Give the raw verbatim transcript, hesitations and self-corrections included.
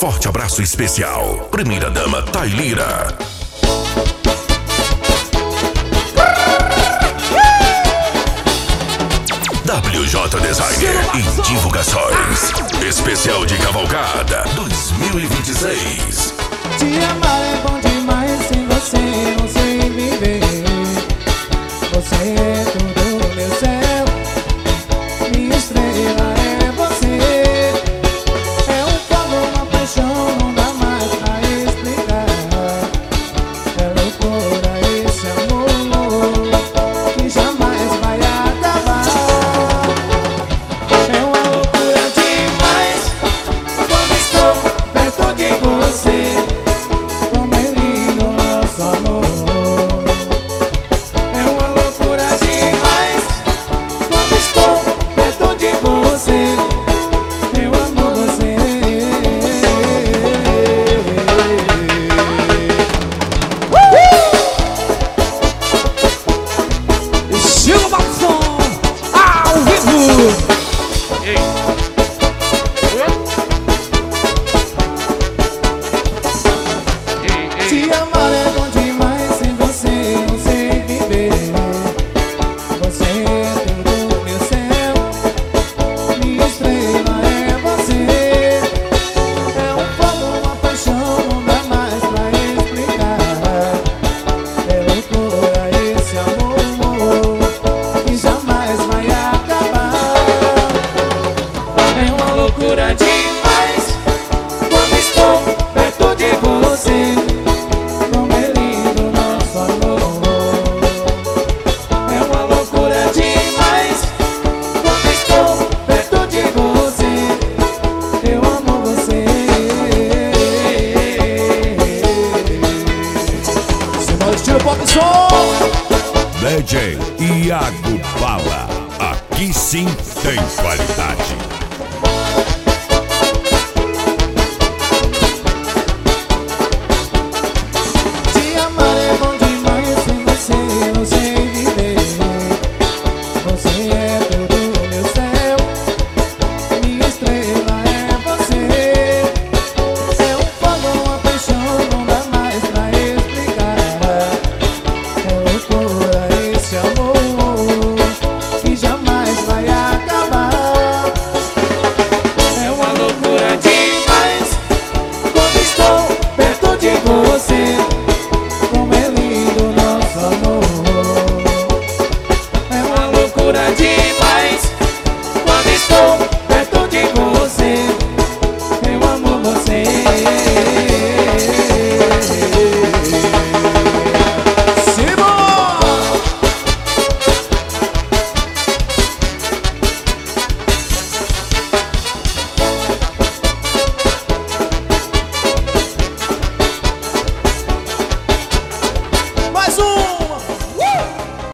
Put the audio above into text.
forte abraço especial. Primeira dama Tailira. W J Designer e Divulgações. Especial de Cavalgada dois mil e vinte e seis. Te amar é bom demais, sem você não sei viver. Você é tudo meu céu, minha estrela é você. É um fogo, uma paixão, não dá mais pra explicar. É loucura esse amor que jamais vai acabar. É uma loucura demais quando estou perto de você. Como é lindo nosso amor. É uma loucura demais quando estou perto de você. Eu amo você. Estilo Batson ao vivo. Te amar é bom demais, sem você não sei viver. Você é tudo meu céu, minha estrela é você. É um fogo, uma paixão, não dá mais pra explicar. É loucura esse amor que jamais vai acabar. É uma loucura demais quando estou perto de você. Como é lindo nosso amor. É uma loucura demais quando estou perto de você. Eu amo você. Simão estilo pop som. D J Iago Bala. Aqui sim tem qualidade.